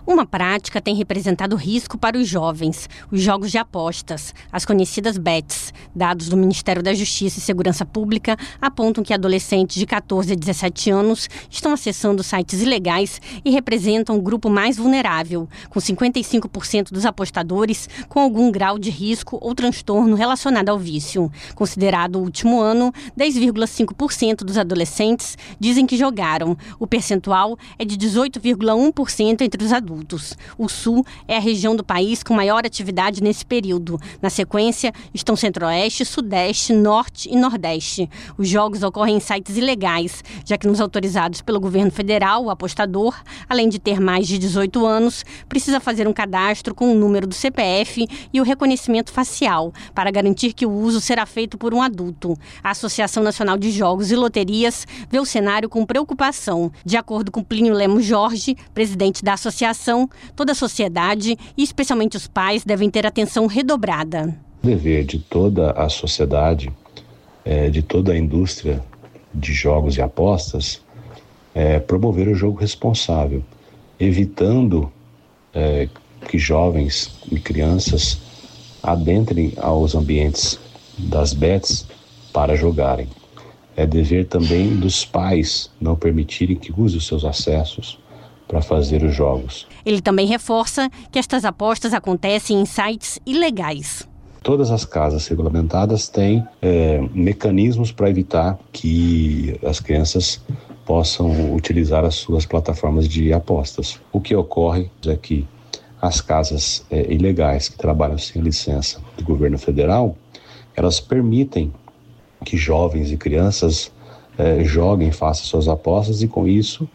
Uma prática tem representado risco para os jovens, os jogos de apostas, as conhecidas bets. Dados do Ministério da Justiça e Segurança Pública apontam que adolescentes de 14 a 17 anos estão acessando sites ilegais e representam o grupo mais vulnerável, com 55% dos apostadores com algum grau de risco ou transtorno relacionado ao vício. Considerado o último ano, 10,5% dos adolescentes dizem que jogaram. O percentual é de 18,1% entre os adultos. O Sul é a região do país com maior atividade nesse período. Na sequência, estão Centro-Oeste, Sudeste, Norte e Nordeste. Os jogos ocorrem em sites ilegais, já que nos autorizados pelo governo federal, o apostador, além de ter mais de 18 anos, precisa fazer um cadastro com o número do CPF e o reconhecimento facial, para garantir que o uso será feito por um adulto. A Associação Nacional de Jogos e Loterias vê o cenário com preocupação. De acordo com Plínio Lemos Jorge, presidente da associação, toda a sociedade e especialmente os pais devem ter atenção redobrada. O dever de toda a sociedade, de toda a indústria de jogos e apostas, é promover o jogo responsável, evitando que jovens e crianças adentrem aos ambientes das bets para jogarem. É dever também dos pais não permitirem que use os seus acessos para fazer os jogos. Ele também reforça que estas apostas acontecem em sites ilegais. Todas as casas regulamentadas têm mecanismos para evitar que as crianças possam utilizar as suas plataformas de apostas. O que ocorre é que as casas ilegais que trabalham sem licença do governo federal, elas permitem que jovens e crianças joguem, façam suas apostas e com isso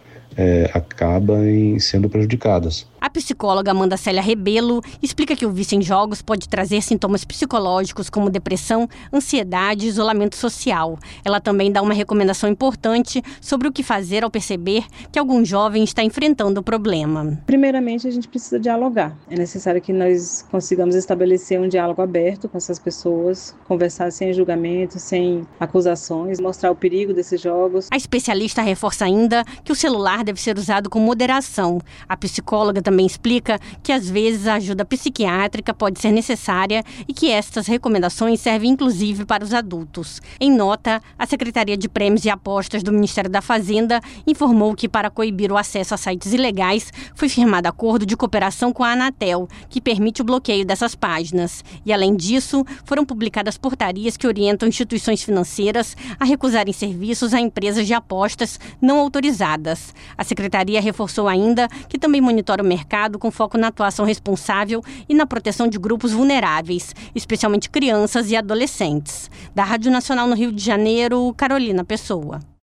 acabam sendo prejudicadas. A psicóloga Amanda Célia Rebelo explica que o vício em jogos pode trazer sintomas psicológicos como depressão, ansiedade e isolamento social. Ela também dá uma recomendação importante sobre o que fazer ao perceber que algum jovem está enfrentando o problema. Primeiramente, a gente precisa dialogar. É necessário que nós consigamos estabelecer um diálogo aberto com essas pessoas, conversar sem julgamento, sem acusações, mostrar o perigo desses jogos. A especialista reforça ainda que o celular deve ser usado com moderação. A psicóloga também explica que às vezes a ajuda psiquiátrica pode ser necessária e que estas recomendações servem inclusive para os adultos. Em nota, a Secretaria de Prêmios e Apostas do Ministério da Fazenda informou que para coibir o acesso a sites ilegais foi firmado acordo de cooperação com a Anatel, que permite o bloqueio dessas páginas. E além disso, foram publicadas portarias que orientam instituições financeiras a recusarem serviços a empresas de apostas não autorizadas. A Secretaria reforçou ainda que também monitora o mercado com foco na atuação responsável e na proteção de grupos vulneráveis, especialmente crianças e adolescentes. Da Rádio Nacional no Rio de Janeiro, Carolina Pessoa.